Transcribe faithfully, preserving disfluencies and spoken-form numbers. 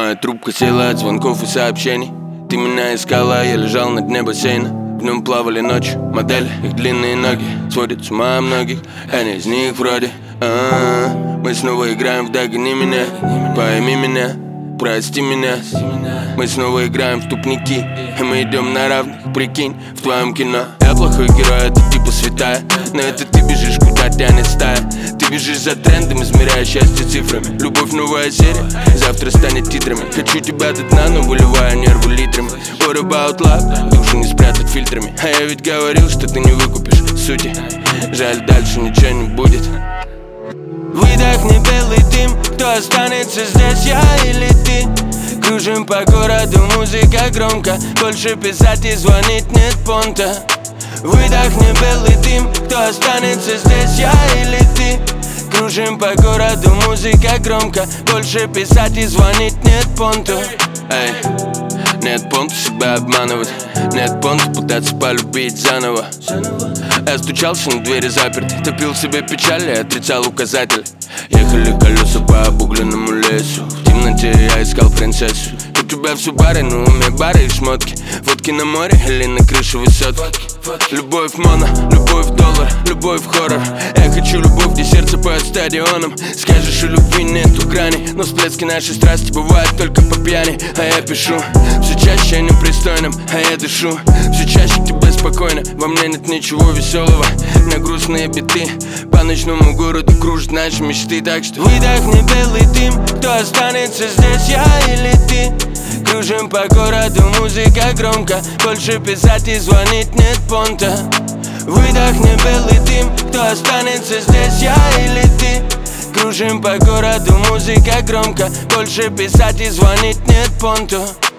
Моя трубка села от звонков и сообщений. Ты меня искала, я лежал на дне бассейна. В нем плавали ночью модели, их длинные ноги сводят с ума многих. Я не из них вроде. А-а-а. Мы снова играем в «Догони меня», пойми меня, прости меня. Мы снова играем в тупники, и мы идем на равных, прикинь, в твоем кино. Я плохой герой, это типа святая, но это ты бежишь, куда тянет стая. Ты бежишь за трендом, измеряя счастье цифрами. Любовь новая серия, завтра станет титрами. Хочу тебя до дна, но выливаю нервы литрами. What about love? Душу не спрятать фильтрами. А я ведь говорил, что ты не выкупишь сути. Жаль, дальше ничего не будет. Выдохни белый дым, кто останется здесь, я или ты? Кружим по городу, музыка громко, больше писать и звонить нет понта. Выдохни белый дым, кто останется здесь, я или ты? Кружим по городу, музыка громко, больше писать и звонить нет понту. Эй, нет понту себя обманывать, нет понту пытаться полюбить заново. Я стучался на двери заперты, топил в себе печаль и отрицал указатель. Ехали колеса по обугленному лесу, в темноте я искал принцессу. У тебя все бары, на уме бары и шмотки, водки на море или на крыше высотки. Любовь моно, любовь доллар, любовь хоррор. Я хочу любовь, где сердце поет стадионом. Скажешь, у любви нету грани, но всплески нашей страсти бывают только по пьяни. А я пишу, все чаще я непристойным, а я дышу все чаще тебе спокойно. Во мне нет ничего веселого, на грустные биты по ночному городу кружат наши мечты. Так что выдохни белый дым, кто останется здесь, я или ты? Кружим по городу, музыка громко, больше писать и звонить нет понта. Выдохни белый дым, кто останется здесь, я или ты? Кружим по городу, музыка громко, больше писать и звонить нет понта.